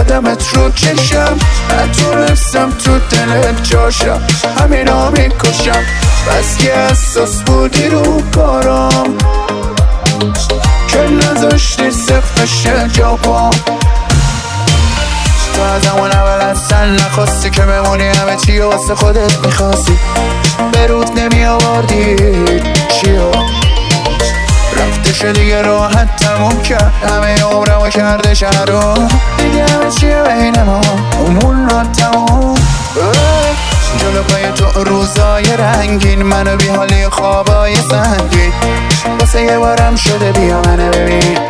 قدمت رو چشم، نتونستم تو دلت جاشم، همینا میکشم. بس که اساس بودی رو کارم که نذاشتی سقفش جا پام. تو از همون اول اصلا نخواستی که بمونی، همه چی واسه خودت میخواستی، به رود نمی آوردی چیو. رفتش دیگه راحت تموم کرد، همه عمرمو کرده شهرو، دیگه همه چیه بین ما امون را تموم. جلو پای تو روزای رنگین، منو بی حالی خوابای سنگین، واسه یه بارم شده بیا منو ببین.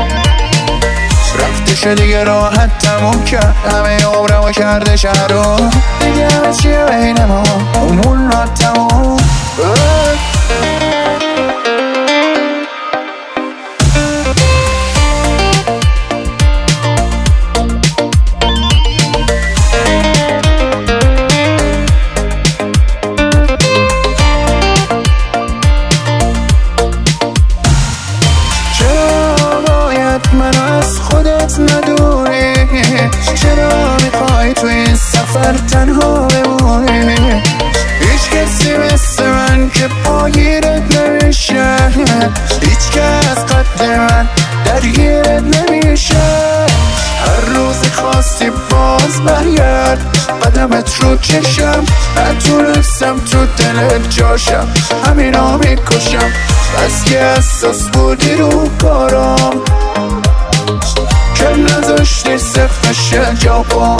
رفتش دیگه راحت تموم کرد، همه عمرمو کرده شهرو، دیگه همه چیه بین ما امون را تموم. منو از خودت ندونی، چرا میخوای تو این سفر تنها بمونی؟ هیچ کسی مثل من که پاگیرت نمیشه، هیچ کس قد من درگیرت نمیشه. هر روز خواستی باز برگرد، قدمت رو چشم، نتونستم تو دلت جاشم، همینا میکشم. بس که اساس بودی رو کارم که نذاشتی سقفش جا پام.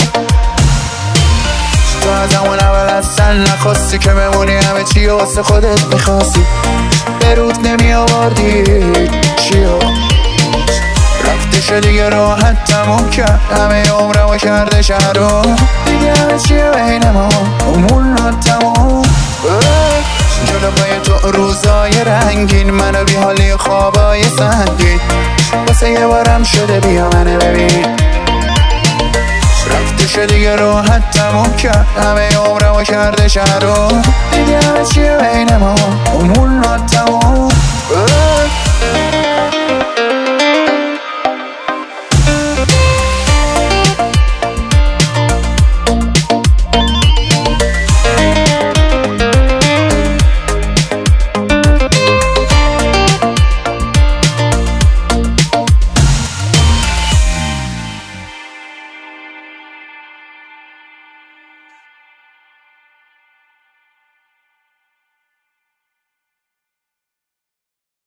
تو از همون اول اصلا نخواستی که بمونی، همه چی واسه خودت میخواستی، به رود نمی آوردی چیو. رفتش دیگه راحت تموم کرد، همه عمرمو کرده شهرو، دیگه همه چیه بین ما امون را تموم. جلو پای تو روزای رنگین، منو بی حالی خوابای سنگین، واسه یه بارم شده بیا منو ببین. رفتش دیگه راحت تموم کرد، همه عمرمو کرده شهرو، دیگه همه